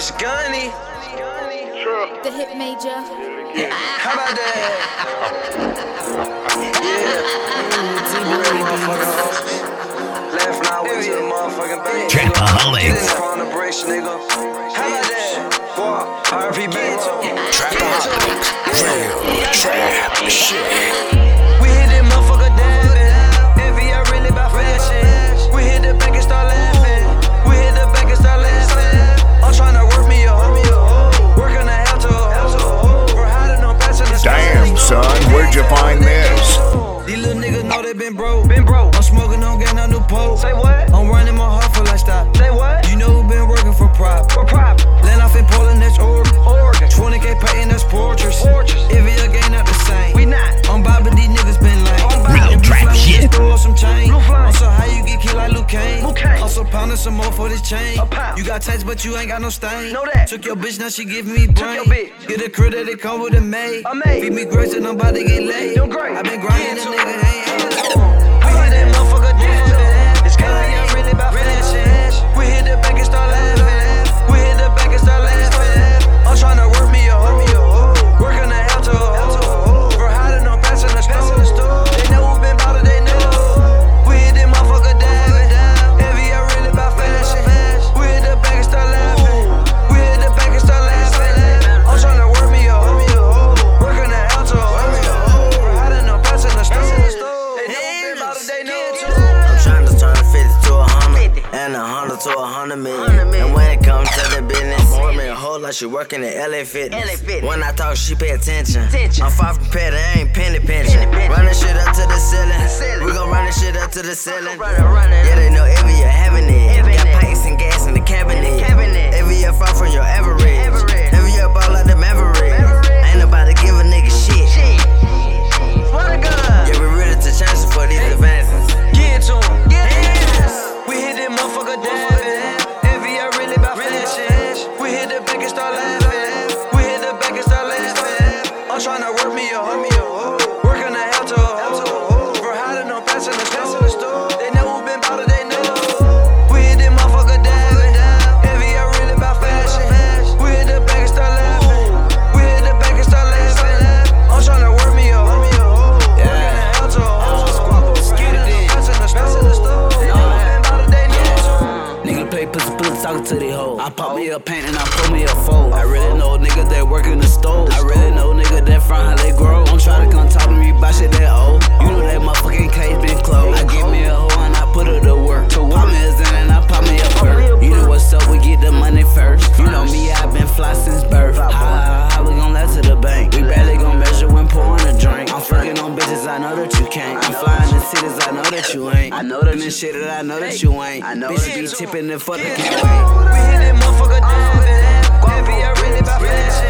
Scunny. The hit major. How about that? Laughing out with the motherfucking bank. Trapaholics. On the brace, nigga. How about that? Boy, RP Bank. Trapaholics. Real trap shit. We hit that motherfucker dabbing. Envy, I really about fashion. We hit the bank and start laughing. We hit the bank and start laughing. I'm tryna work me up. Working the hell to a hoe. We're hiding on passing the Damn, son, where'd you find this? These little niggas know they been broke. I'm smoking on getting a new pole. Say what? I'm running my heart for lifestyle. Say what? You know who been working for prop. Land off in Portland, that's Oregon. 20K paying, that's Fortress. If you again not the same. We not. I'm Bobby, these niggas been lame. Real trap shit. Throw up some change. Also, how you get killed like Luke Kane? Also, pounding some more for this chain. You got tags, but you ain't got no stain. Took your bitch, now she giving me brain. Get a crib that it come with a maid. Feed me grapes and I'm about to get laid. I been grinding, the nigga ain't. We hit that motherfucker dabbing. It's kinda young, really about fashion. We hit the bank and start laughing. We hit the bank and start laughing. I'm tryna work me up. Working the hell to a hoe. We're hiding on passing the store. They know who been bout it, they know. We hit that motherfucker dabbing. Envy, I really about fashion. We hit the bank and start laughing. We hit the bank and start laughing. I'm tryna work me up. Working the hell to a hoe. We're hiding on passing the store. They know who been bout it, they know. I'm trying to turn 50 to 100 and 100 to 100 million. And when it comes to the business, boy, me a whole lot, she working at LA Fitness. When I talk, she pay attention. I'm far from petty, I ain't penny pinching. Running shit up to the ceiling. We gon' run this shit up to the ceiling. Yeah, they know every year having it. Got pints and gas in the cabinet. Every year far from your average. Every year ball like the Maverick. Ain't nobody give a nigga shit. Yeah, we ready to change it for these advances. Get to him. We hit that motherfucker dabbing. Envy, I really about fashion. We hit the bank and start laughing. We hit the bank and start laughing. I'm tryna work me up. Working the hell to a hoe. We're hiding on passing the store. They know who been bout it, they know. We hit that motherfucker dabbing. Envy, I really about fashion. We hit the bank and start laughing. We hit the bank and start laughing. I'm tryna work me up. Working the hell to a hoe. Passing the store. They know who been bout it, they know. Nigga play pussy talking to the hoe. I pop me a paint and I pull me a fold. I really know niggas that work in the stove. I really know niggas that front how they grow. Don't try to come talk to me about shit that old. You know that motherfucking case been closed. I give me a hoe and I put her to work. Pop me a Zen and I pop me a bird. You know what's up, we get the money first. You know me, I been fly since birth. How we gon' let to the bank? We barely gon' measure when pouring a drink. I'm fucking on bitches, I know that you can't. I'm flying in cities, I know that you ain't. I know that this shit that I know that you ain't. Bitches be tipping and fuck the cat. We hit that motherfucker dabbing. Envy, I really about fashion.